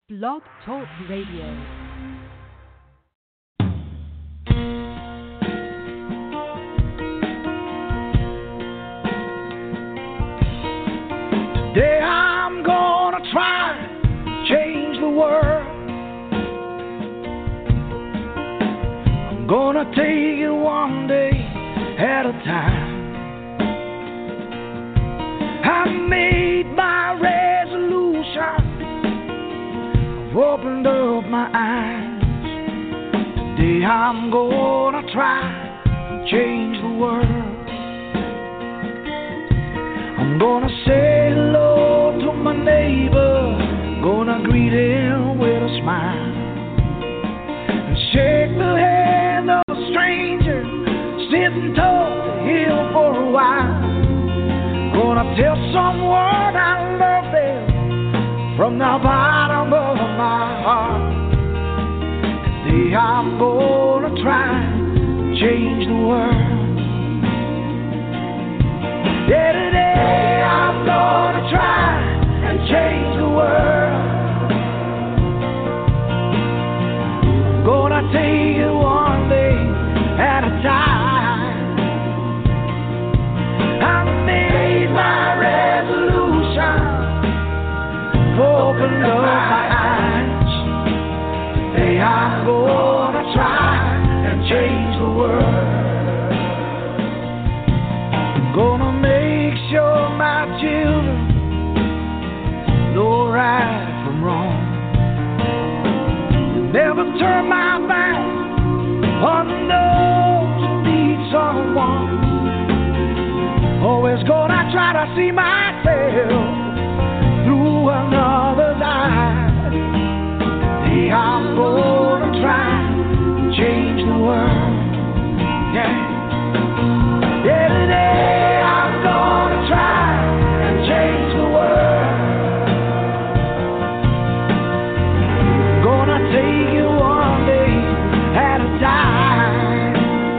Blog Talk Radio. Today I'm gonna try to change the world. I'm gonna take it one day at a time. I made my resolution. I've opened up my eyes. Today I'm gonna try to change the world. I'm gonna say hello to my neighbor, gonna greet him with a smile, and shake the hand of a stranger, sit and talk to him for a while. Gonna tell someone I love them from the bottom of my heart. Today I'm gonna try to change the world. Yeah, today I'm gonna try and change the world. Gonna take it one day at a time. I made my resolution, opened up my eyes. Today I'm gonna try and change the world. Gonna make sure my children know right from wrong. Never turn my back on those who need someone. Always gonna try to see myself through another's eyes. Today I'm gonna try to change the world. Yeah. Yeah, today I'm gonna try and change the world. Gonna take it one day at a time.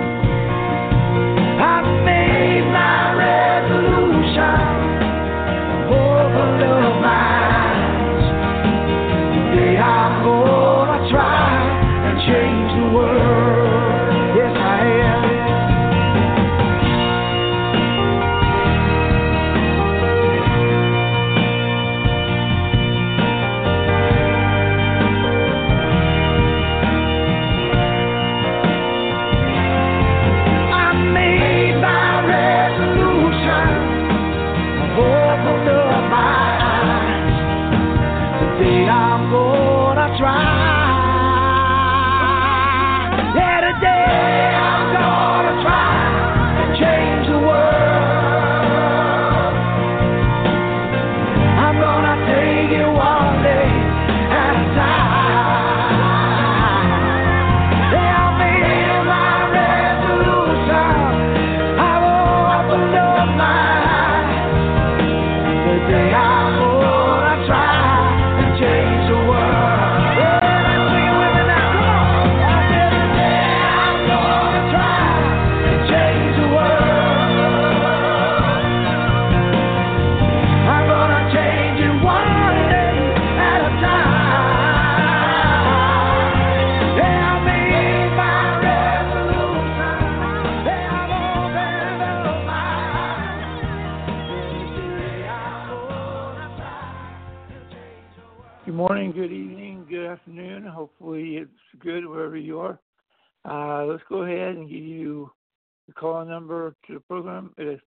I made my resolution, opened up my eyes. Today I'm gonna try and change the world. Yes, I am. Good evening, good afternoon. Hopefully it's good wherever you are. Let's go ahead and give you the call number to the program. It is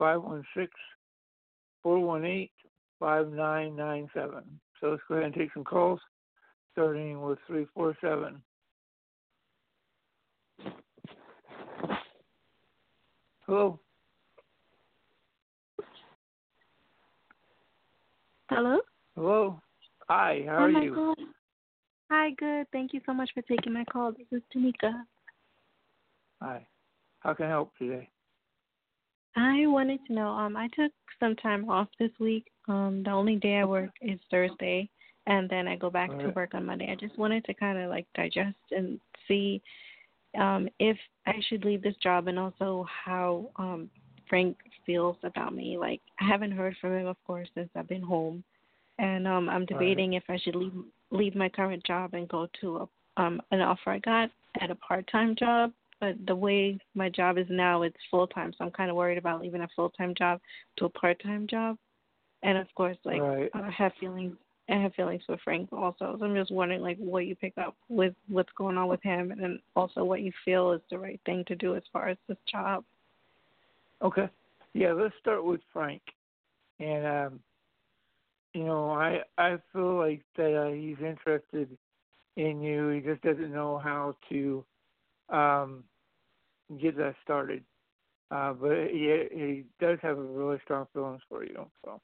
516-418-5997. So let's go ahead and take some calls, starting with 347. Hello. Hello? Hello. Hi, how are you? God. Hi, good. Thank you so much for taking my call. This is Tanika. Hi. How can I help today? I wanted to know, I took some time off this week. The only day I work is Thursday, and then I go back to work on Monday. I just wanted to kind of like digest and see if I should leave this job, and also how Frank feels about me. Like, I haven't heard from him, of course, since I've been home. and I'm debating if I should leave my current job and go to an offer I got at a part-time job. But the way my job is now, it's full-time, so I'm kind of worried about leaving a full-time job to a part-time job. And of course, like I have feelings. I have feelings for Frank also. So I'm just wondering, like, what you pick up with what's going on with him, and then also what you feel is the right thing to do as far as this job. Okay. Yeah, let's start with Frank. And I feel like that he's interested in you. He just doesn't know how to get that started. But he does have a really strong feelings for you. So,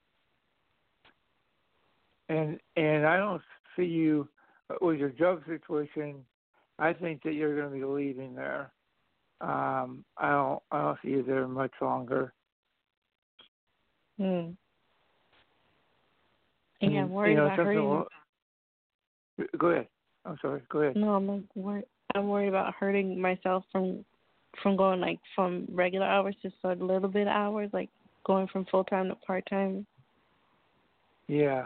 and I don't see you with your job situation. I think that you're going to be leaving there. I don't see you there much longer. Yeah, I'm worried about hurting. Go ahead. I'm sorry. Go ahead. No, I'm worried about hurting myself from going like from regular hours to a little bit of hours, like going from full time to part time. Yeah.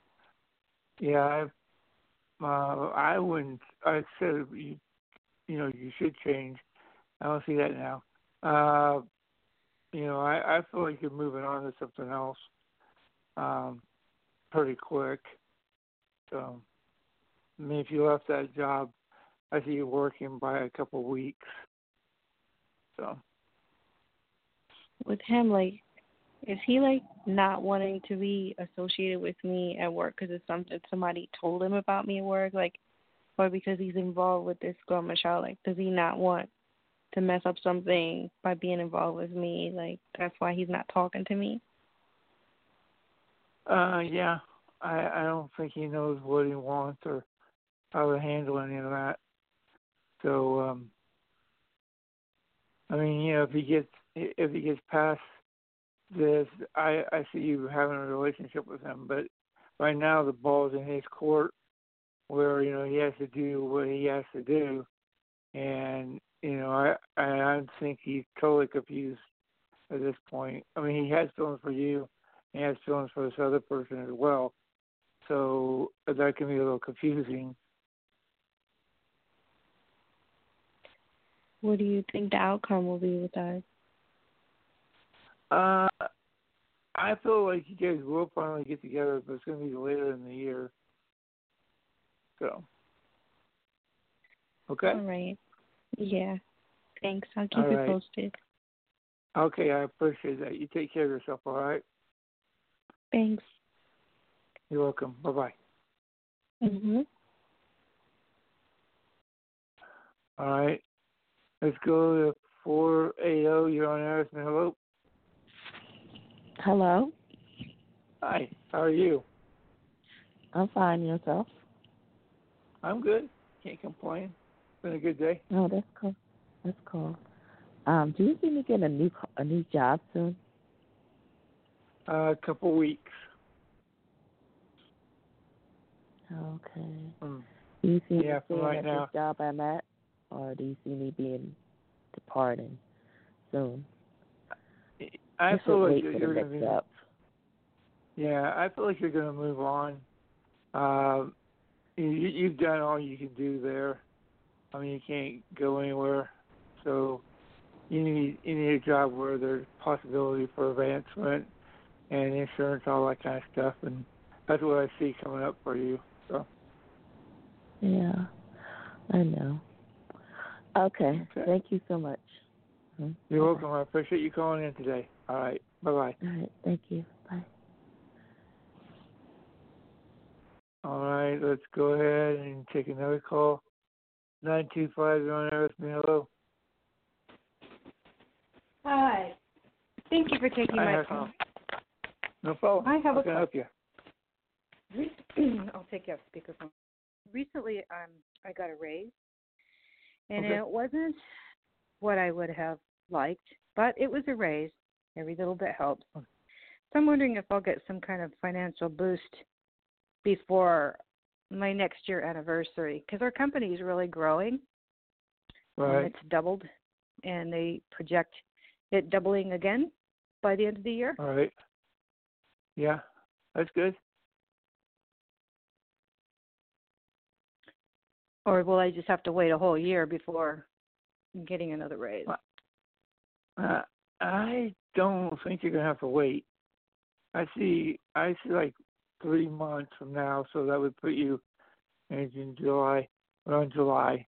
I wouldn't. I said you should change. I don't see that now. I feel like you're moving on to something else pretty quick. So, I mean, if you left that job, I see you working by a couple of weeks. So, with him, like, is he like not wanting to be associated with me at work because it's something somebody told him about me at work, like, or because he's involved with this girl Michelle? Like, does he not want to mess up something by being involved with me? Like, that's why he's not talking to me. Yeah. I don't think he knows what he wants or how to handle any of that. So, I mean, if he gets past this, I see you having a relationship with him. But right now, the ball's in his court, where he has to do what he has to do, and I think he's totally confused at this point. I mean, he has feelings for you, and he has feelings for this other person as well. So that can be a little confusing. What do you think the outcome will be with that? I feel like you guys will finally get together, but it's going to be later in the year. So, okay? All right. Yeah. Thanks. I'll keep you posted. Okay, I appreciate that. You take care of yourself, all right? Thanks. You're welcome. Bye-bye. All right. Let's go to 480. You're on air. Hello. Hello. Hi. How are you? I'm fine. Yourself? I'm good. Can't complain. It's been a good day. Oh, that's cool. That's cool. Do you see me getting a new job soon? A couple weeks. Okay. Do you see me from staying right at now. this job I'm at, or do you see me departing soon? I feel like you're going to be. Yeah, I feel like you're going to move on. You've done all you can do there. I mean, you can't go anywhere, so you need a job where there's possibility for advancement and insurance, all that kind of stuff, and that's what I see coming up for you. So. Yeah, I know. Okay. Thank you so much. You're welcome. I appreciate you calling in today. All right. Bye-bye. All right. Thank you. Bye. All right. Let's go ahead and take another call. 925, you're on air with me. Hello. Hi. Thank you for taking my call. No problem. I have How can I help you? I'll take you off speakerphone. Recently, I got a raise, and it wasn't what I would have liked, but it was a raise. Every little bit helps. So I'm wondering if I'll get some kind of financial boost before my next year anniversary, because our company is really growing. Right. It's doubled, and they project it doubling again by the end of the year. All right. Yeah, that's good. Or will I just have to wait a whole year before getting another raise? I don't think you're gonna have to wait. I see like 3 months from now, so that would put you in July, around July.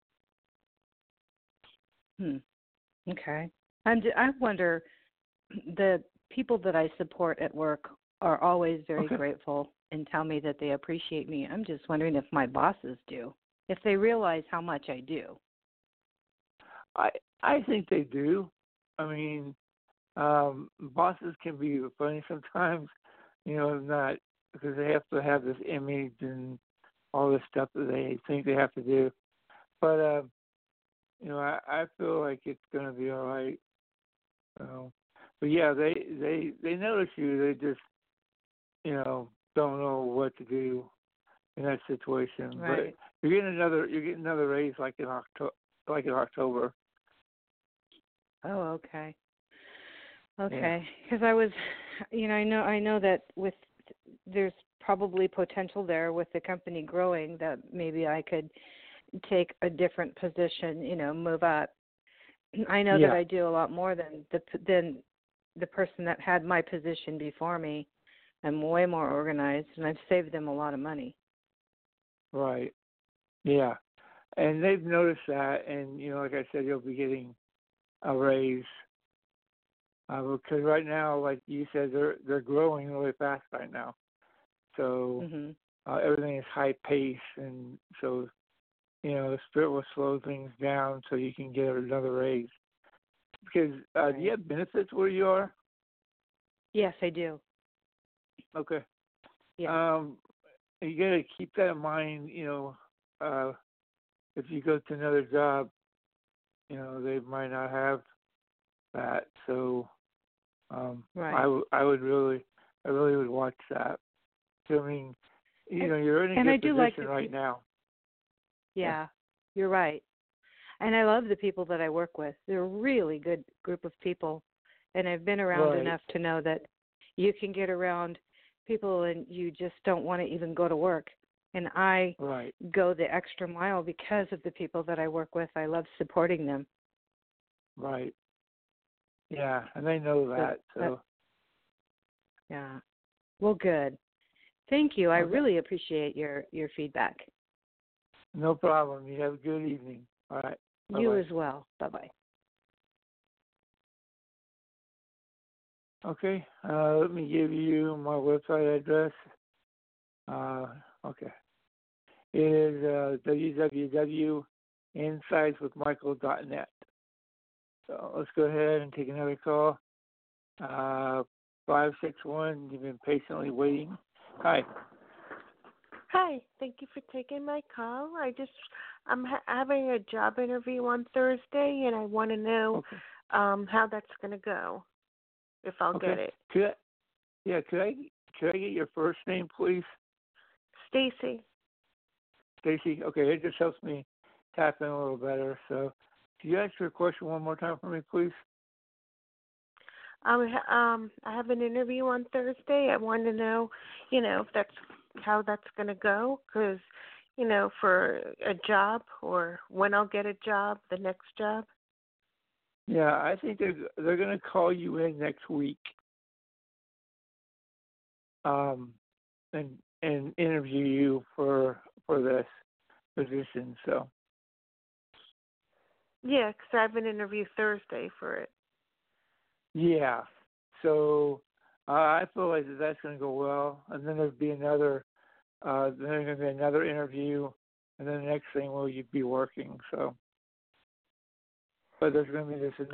Okay. I wonder, the people that I support at work are always very grateful and tell me that they appreciate me. I'm just wondering if my bosses do, if they realize how much I do. I think they do. I mean, bosses can be funny sometimes, not because they have to have this image and all this stuff that they think they have to do. But I feel like it's going to be all right. But yeah, they notice you. They just don't know what to do in that situation. Right. But you're getting another raise like in October. Oh, okay. Okay, because I was, I know that there's probably potential there with the company growing that maybe I could take a different position, move up. I know that I do a lot more than the person that had my position before me. I'm way more organized, and I've saved them a lot of money. Right. Yeah, and they've noticed that, and like I said, you'll be getting a raise. Because right now, like you said, they're growing really fast right now. So everything is high pace, and so the Spirit will slow things down so you can get another raise. Because do you have benefits where you are? Yes, I do. Okay. Yeah. You got to keep that in mind. If you go to another job, they might not have that. So right. I really would watch that. So, I mean, you're in a good position right now. Yeah, you're right. And I love the people that I work with. They're a really good group of people. And I've been around enough to know that you can get around people and you just don't want to even go to work. And I go the extra mile because of the people that I work with. I love supporting them. Right. Yeah, and they know that. So. Yeah. Well, good. Thank you. I really appreciate your feedback. No problem. You have a good evening. All right. Bye-bye. You as well. Bye-bye. Okay. Let me give you my website address. Okay. It is www.insideswithmichael.net. So let's go ahead and take another call. 561, you've been patiently waiting. Hi. Hi, thank you for taking my call. I'm having a job interview on Thursday, and I want to know how that's going to go, if I'll get it. Could I get your first name, please? Stacy. Stacy. Okay, it just helps me tap in a little better. So, could you ask your question one more time for me, please? I have an interview on Thursday. I want to know, if that's how that's going to go, because, for a job or when I'll get a job, the next job. Yeah, I think they're going to call you in next week, and interview you for this position. So. Yeah, because I have an interview Thursday for it. Yeah, so I feel like that's going to go well, and then there's going to be another interview, and then the next thing will you be working. So, but there's going to be this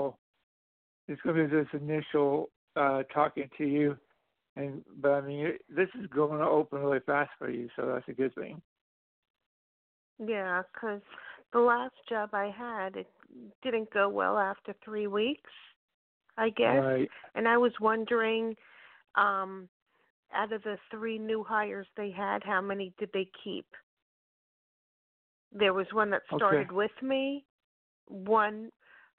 initial talking to you, but I mean this is going to open really fast for you, so that's a good thing. Yeah, because the last job I had, it didn't go well after 3 weeks. I guess. Right. And I was wondering, out of the 3 new hires they had, how many did they keep? There was one that started with me, one,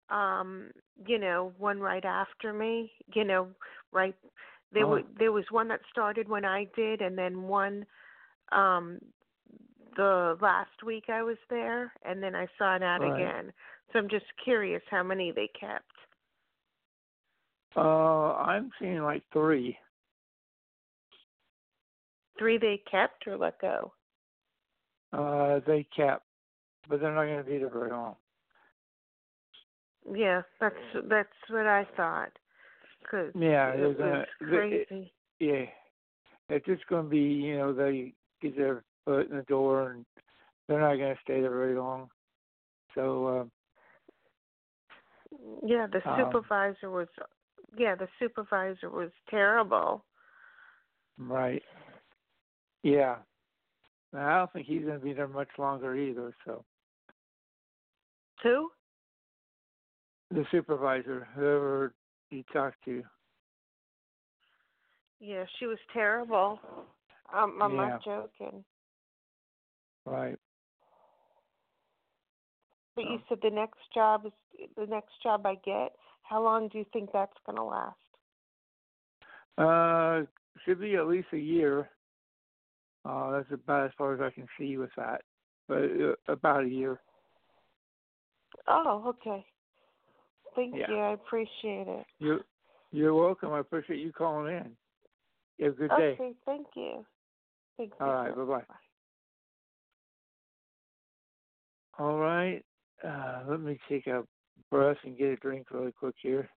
one right after me, right. There was one that started when I did, and then one the last week I was there, and then I saw an ad Right. again. So I'm just curious how many they kept. I'm seeing like 3. 3 they kept or let go? They kept, but they're not going to be there very long. Yeah, that's what I thought. Cause Yeah, it was crazy. Yeah, it's just going to be, they get their foot in the door and they're not going to stay there very long. So, yeah, the supervisor was terrible. Right. Yeah. I don't think he's going to be there much longer either. So Who? the supervisor, whoever you talked to. Yeah, she was terrible. I'm Yeah. not joking. Right. But you said the next job I get. How long do you think that's going to last? Should be at least a year. That's about as far as I can see with that. But about a year. Oh, okay. Thank Yeah. you. I appreciate it. You're welcome. I appreciate you calling in. You have a good day. Okay, thank you. Thank you. All right, bye-bye. All right. Let me take a breath and get a drink really quick here.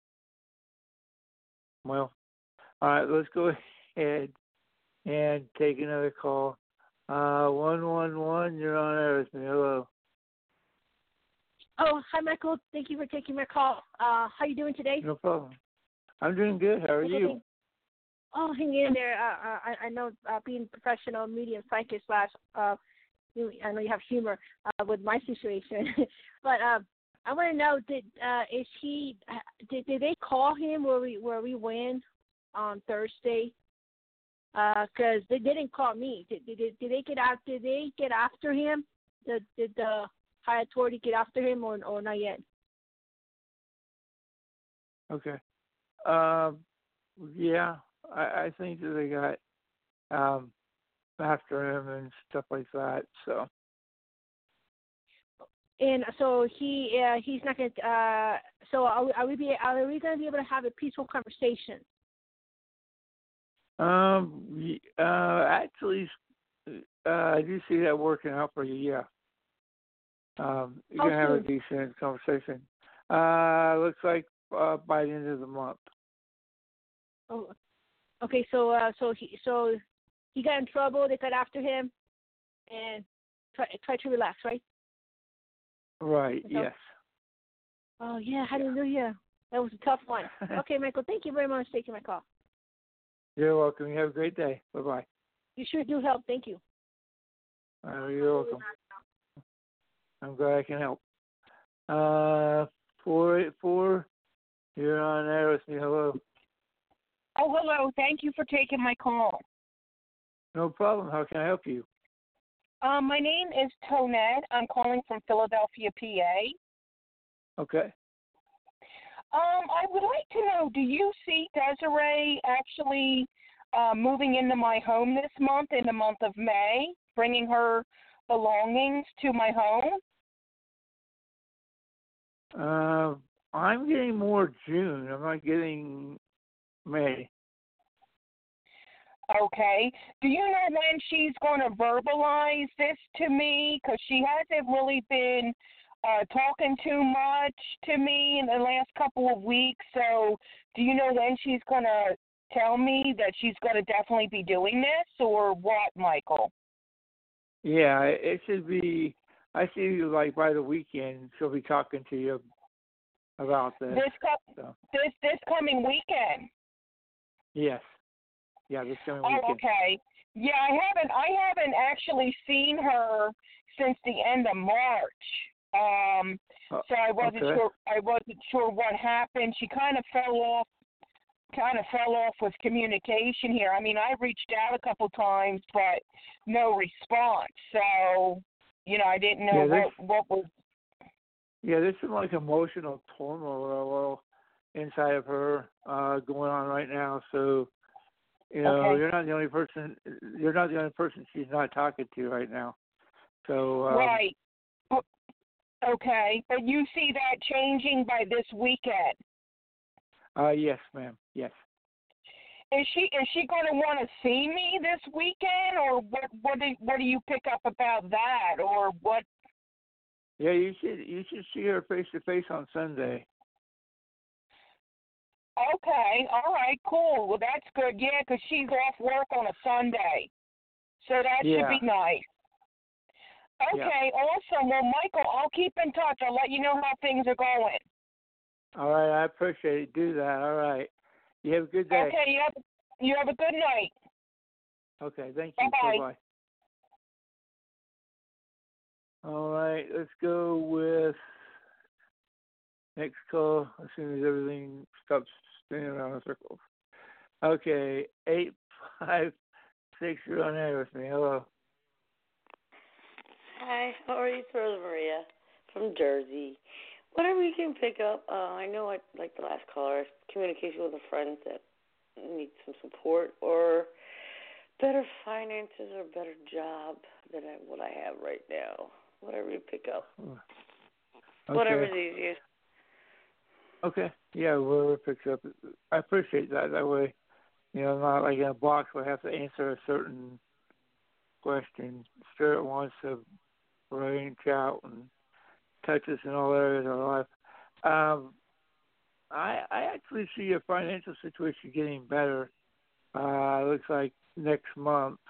Well, all right, let's go ahead and take another call. 111, you're on air with me. Hello. Oh, hi, Michael. Thank you for taking my call. How you doing today? No problem. I'm doing good. How are you? Oh, hang in there. I know being professional media psychic slash, I know you have humor with my situation, but I want to know did they call him where we win on Thursday? Because they didn't call me. Did they get out? Did they get after him? Did the high authority get after him or not yet? Okay. Yeah, I think that they got after him and stuff like that. So. And so he's not going to. So are we going to be able to have a peaceful conversation? Actually, I do see that working out for you. Yeah. You're gonna have a decent conversation. Looks like by the end of the month. Oh, okay. So he got in trouble. They got after him, and try to relax, right? Right. So, yes. Oh yeah, hallelujah. That was a tough one. Okay, Michael. Thank you very much for taking my call. You're welcome. You have a great day. Bye bye. You sure do help. Thank you. You're welcome. I'm glad I can help. 484, you're on air with me. Hello. Oh, hello. Thank you for taking my call. No problem. How can I help you? My name is Tonette. I'm calling from Philadelphia, PA. Okay. I would like to know, do you see Desiree actually moving into my home this month, in the month of May, bringing her belongings to my home? I'm getting more June. I'm not getting May. Okay. Do you know when she's going to verbalize this to me? Because she hasn't really been talking too much to me in the last couple of weeks. So do you know when she's going to tell me that she's going to definitely be doing this, or what, Michael? Yeah, it should be. I see, like, by the weekend, she'll be talking to you about this. This coming weekend. Yes. Yeah, this coming weekend. Oh, okay. Yeah, I haven't actually seen her since the end of March. So I wasn't sure what happened. She kind of fell off with communication here. I mean, I reached out a couple times, but no response. So, I didn't know what was. Yeah, there's some like emotional turmoil inside of her going on right now. So you know, Okay. you're not the only person. You're not the only person she's not talking to right now. So right. Okay, but you see that changing by this weekend. Yes, ma'am. Yes. Is she going to want to see me this weekend, or what do you pick up about that, or what? Yeah, you should see her face to face on Sunday. Okay, all right, cool. Well, that's good. Yeah, 'cause she's off work on a Sunday, so that should be nice. Okay, awesome. Well, Michael, I'll keep in touch. I'll let you know how things are going. All right, I appreciate it. Do that. All right. You have a good day. Okay, you have a good night. Okay, thank you. Bye-bye. Bye-bye. All right, let's go with next call as soon as everything stops spinning around in circles. Okay, 856, you're on air with me. Hello. Hi, how are you? It's Rosa Maria from Jersey. Whatever you can pick up, I know I like the last caller, communication with a friend that needs some support or better finances or better job than what I have right now. Whatever you pick up. Okay. Whatever's easiest. Okay. Yeah, whoever picks up. I appreciate that. That way, you know, not like in a box where I have to answer a certain question. Spirit wants to range out and touch us in all areas of our life. I actually see your financial situation getting better. Looks like next month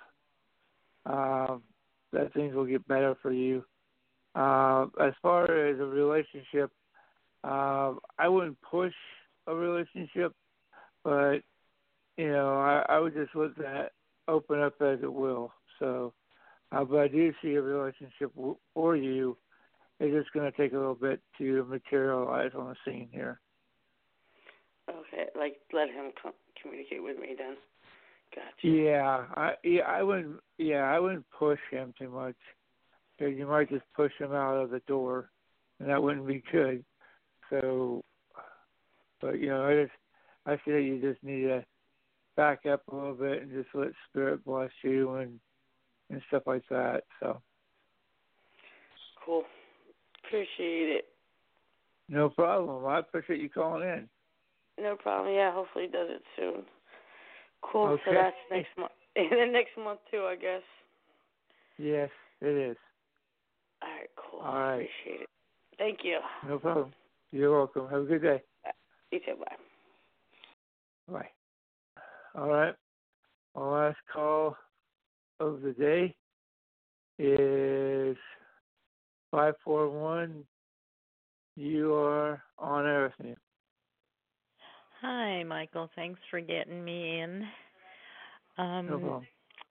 that things will get better for you. As far as a relationship, I wouldn't push a relationship, but you know, I would just let that open up as it will. So, but I do see a relationship for you. It's just going to take a little bit to materialize on the scene here. Okay, like let him communicate with me then. Gotcha. I wouldn't push him too much. Because you might just push him out of the door, and that wouldn't be good. So, but you know, I see that you just need to back up a little bit and just let Spirit bless you and stuff like that. So. Cool. Appreciate it. No problem. I appreciate you calling in. No problem. Yeah, hopefully he does it soon. Cool. Okay. So that's next month. And then next month too, I guess. Yes, it is. All right, cool. All right. Appreciate it. Thank you. No problem. You're welcome. Have a good day. You too. Bye. Bye. All right. Our last call of the day is 541. You are on air with me. Hi, Michael. Thanks for getting me in. No problem.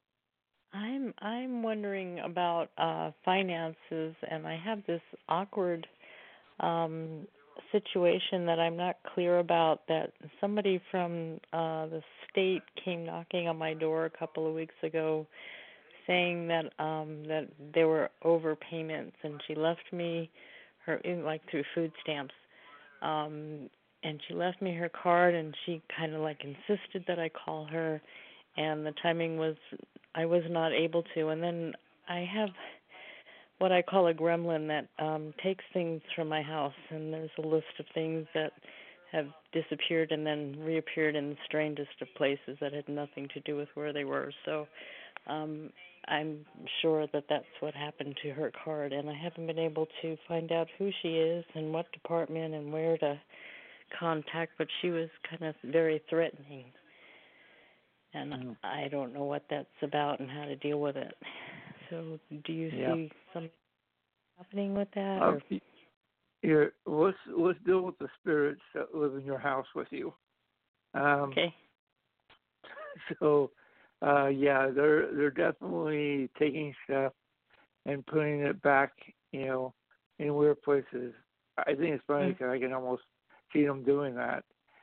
I'm wondering about finances, and I have this awkward situation that I'm not clear about. That somebody from the state came knocking on my door a couple of weeks ago, saying that that there were overpayments, and she left me her through food stamps. And she left me her card, and she kind of insisted that I call her, and the timing was I was not able to. And then I have what I call a gremlin that takes things from my house, and there's a list of things that have disappeared and then reappeared in the strangest of places that had nothing to do with where they were. So I'm sure that that's what happened to her card, and I haven't been able to find out who she is and what department and where to contact, but she was kind of very threatening. And I don't know what that's about and how to deal with it. So do you see something happening with that? Let's deal with the spirits that live in your house with you. Okay. So, they're definitely taking stuff and putting it back, in weird places. I think it's funny because I can almost see them doing that,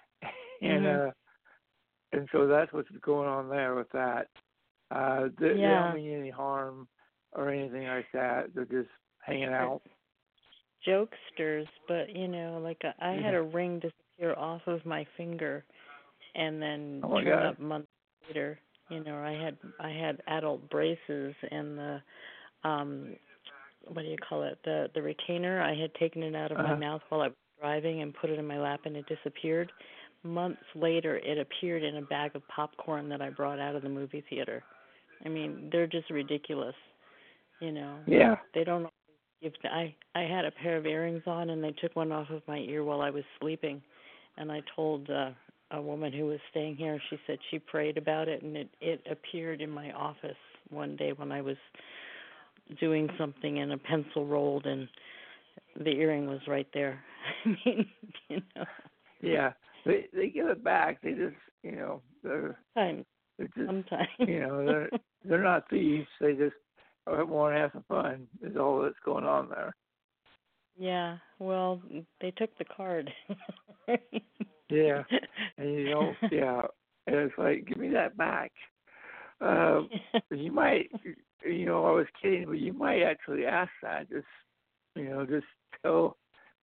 and so that's what's going on there with that. They don't mean any harm or anything like that. They're just hanging out. Jokesters, but I had a ring disappear off of my finger and then turn up months later, I had adult braces, and the what do you call it? The retainer, I had taken it out of my mouth while I was driving and put it in my lap, and it disappeared. Months later, it appeared in a bag of popcorn that I brought out of the movie theater. I mean, they're just ridiculous, Yeah. They don't give. I had a pair of earrings on, and they took one off of my ear while I was sleeping, and I told a woman who was staying here. She said she prayed about it, and it appeared in my office one day when I was doing something, and a pencil rolled, and the earring was right there. I mean, Yeah, they give it back. They just, they're just, sometimes. they're not thieves. They just want to have some fun. Is all that's going on there. Yeah, well, they took the card. Yeah, and yeah, and it's like, give me that back. You might, I was kidding, but you might actually ask that. Just tell,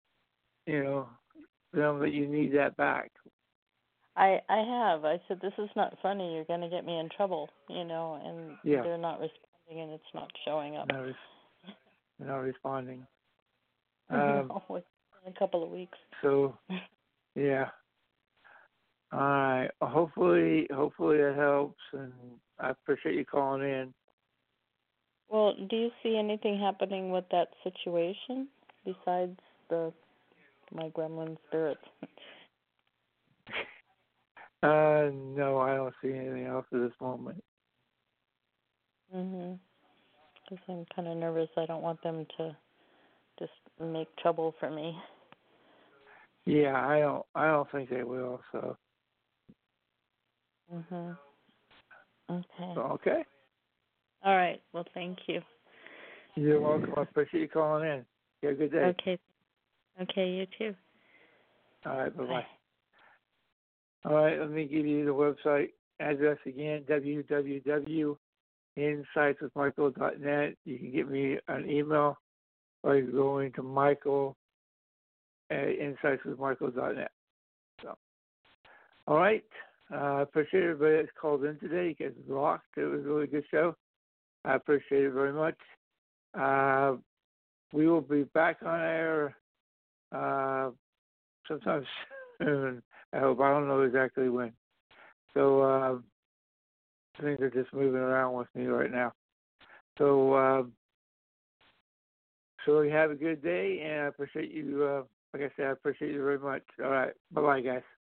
them that you need that back. I have. I said, this is not funny. You're going to get me in trouble, and they're not responding, and it's not showing up. They're not responding. Within a couple of weeks. So, yeah. All right. Hopefully it helps, and I appreciate you calling in. Well, do you see anything happening with that situation besides my gremlin spirits? No, I don't see anything else at this moment. Because I'm kind of nervous. I don't want them to just make trouble for me. Yeah, I don't think they will. So. Okay. Okay. All right. Well, thank you. You're welcome. I appreciate you calling in. You have a good day. Okay. Okay, you too. All right, bye-bye. Bye. All right, let me give you the website address again, www.insightswithmichael.net. You can get me an email, or you can go into Michael at insightswithmichael.net. So, all right. I appreciate everybody that's called in today. You guys rocked. It was a really good show. I appreciate it very much. We will be back on air sometime soon. I hope. I don't know exactly when. So things are just moving around with me right now. So you have a good day, and I appreciate you. Like I said, I appreciate you very much. All right. Bye-bye, guys.